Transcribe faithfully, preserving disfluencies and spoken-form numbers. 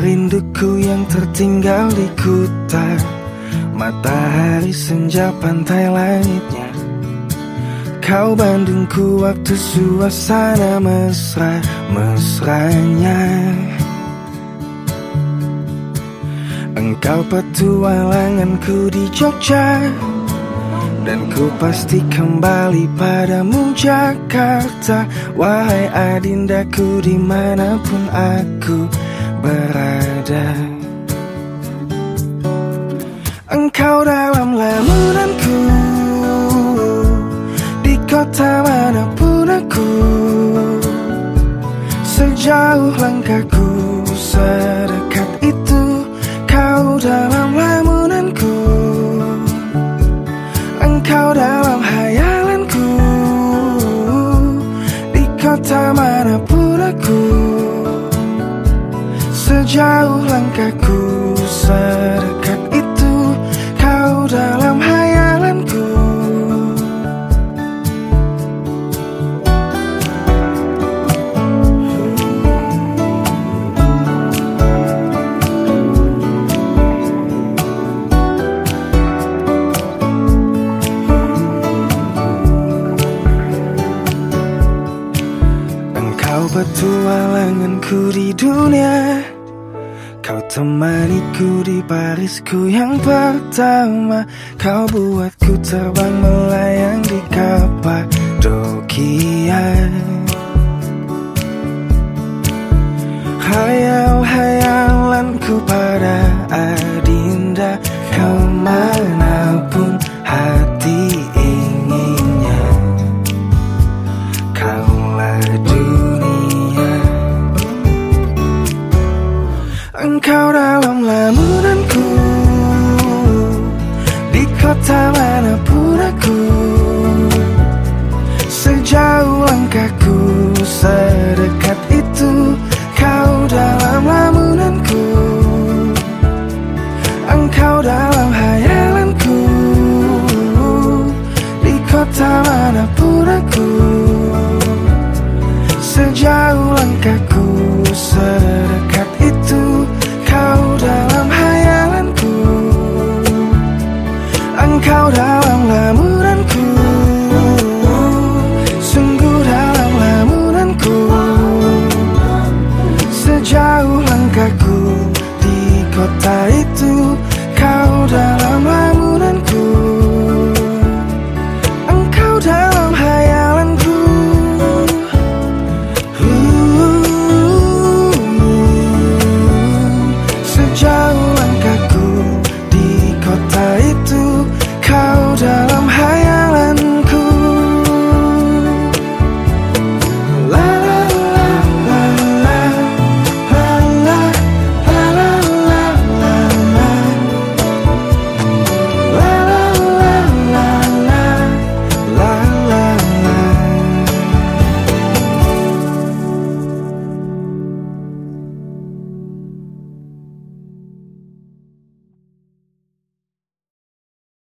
rinduku yang tertinggal di kuta matahari senja pantai langitnya. Kau Bandungku waktu suasana mesra-mesranya. Engkau petualanganku di Jogja, dan ku pasti kembali padamu Jakarta. Wahai adindaku dimanapun aku berada. Engkau dalam lamunanku, di kota manapun aku. Sejauh langkahku, sedekat itu kau dalam lamunanku. Engkau dalam hayalanku, di kota manapun aku. Sejauh langkahku, sedekat itu kau dalam hayalanku. Engkau petualanganku di dunia, kau temaniku di barisku yang pertama. Kau buatku terbang melayang di kapal